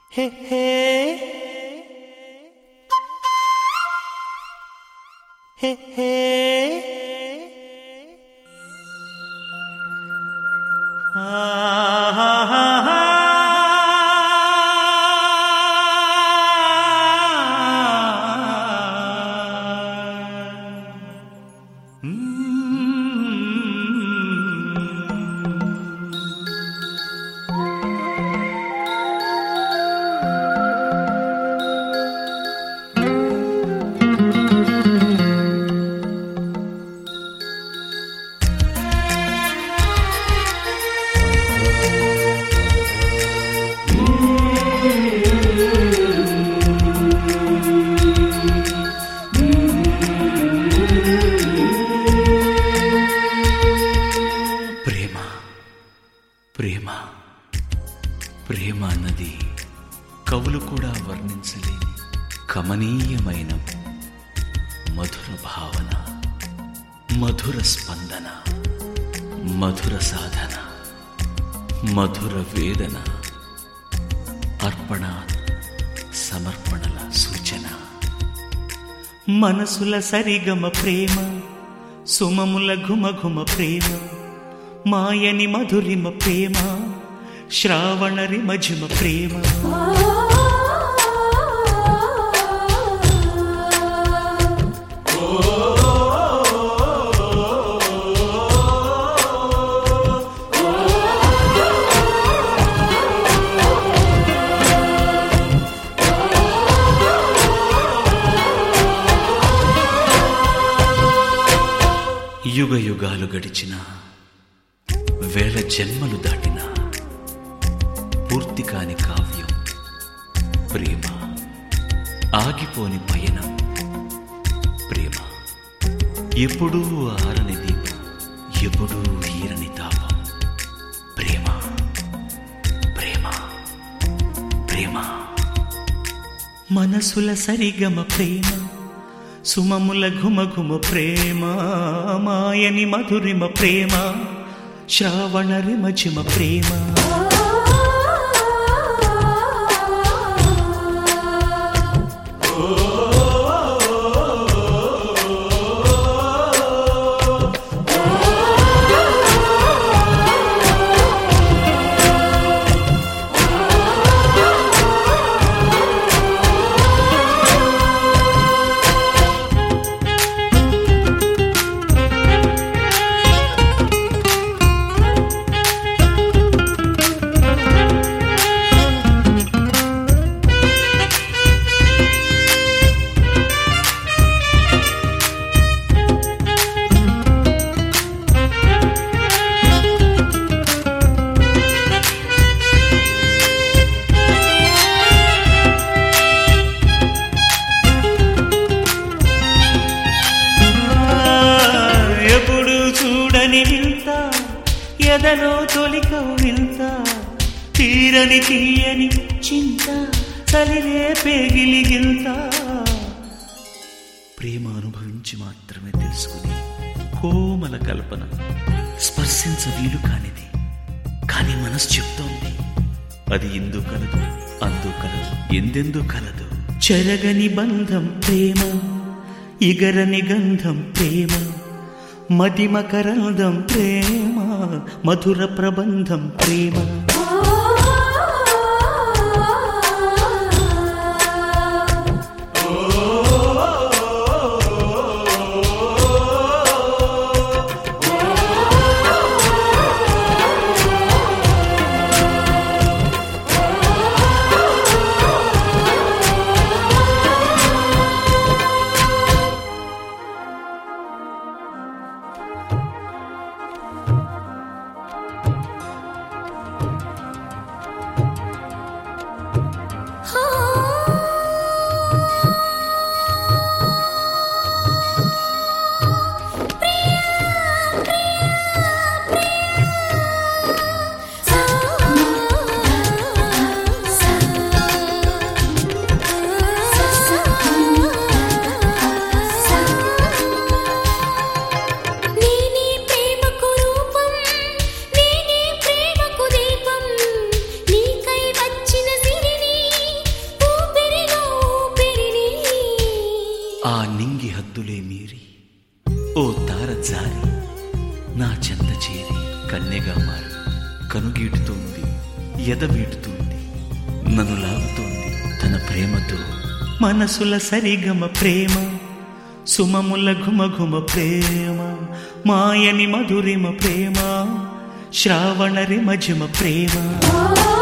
హే హే హే హే ప్రేమ ప్రేమ అన్నది కవులు కూడా వర్ణించలేని కమనీయమైన మధుర భావన, మధుర స్పందన, మధుర సాధన, మధుర వేదన, అర్పణ సమర్పణల సూచన. మనసుల సరిగమ ప్రేమ, సుమముల ఘుమఘుమ ప్రేమ, మాయని మధురిమ ప్రేమ, శ్రావణ రిమఝిమ ప్రేమ. యుగ యుగాలు గడిచిన, వేల జన్మలు దాటిన పూర్తి కాని కావ్యం ప్రేమ. ఆగిపోని పయనం ప్రేమ. ఎప్పుడూ ఆరని దీపం, ఎప్పుడూ ఈరని తాపం ప్రేమ. ప్రేమ ప్రేమ. మనసుల సరిగమ ప్రేమ, సుమముల ఘుమఘుమ ప్రేమ, మాయని మధురిమ ప్రేమ, శ్రావణ రిమఝిమ ప్రేమ. వింత ఎదలో తొలికవు వింత, తీరని తీయని చింత, చలిరే పేగిలిగిల్త. ప్రేమ అనుభవించి మాత్రమే తెలుసుకుని కోమల కల్పన, స్పర్శించ వీలు కానిది, కానీ మనసు చెప్తోంది అది ఇందు కలదు, అందు కలదు, ఎందెందు కలదు. చెరగని బంధం ప్రేమ, ఇగరని గంధం ప్రేమ, మదిమకరందం ప్రేమ, మధుర ప్రబంధం ప్రేమ. హద్దులే మీరి ఓ తార జారి నా చెంత చేరి కన్నెగా మారి కనుగీటుతోంది, ఎదమీటుతోంది, నన్ను లాగుతోంది తన ప్రేమతో. మనసుల సరిగమ ప్రేమ, సుమముల ఘుమఘుమ ప్రేమ, మాయని మధురిమ ప్రేమ, శ్రావణ రిమఝుమ ప్రేమ.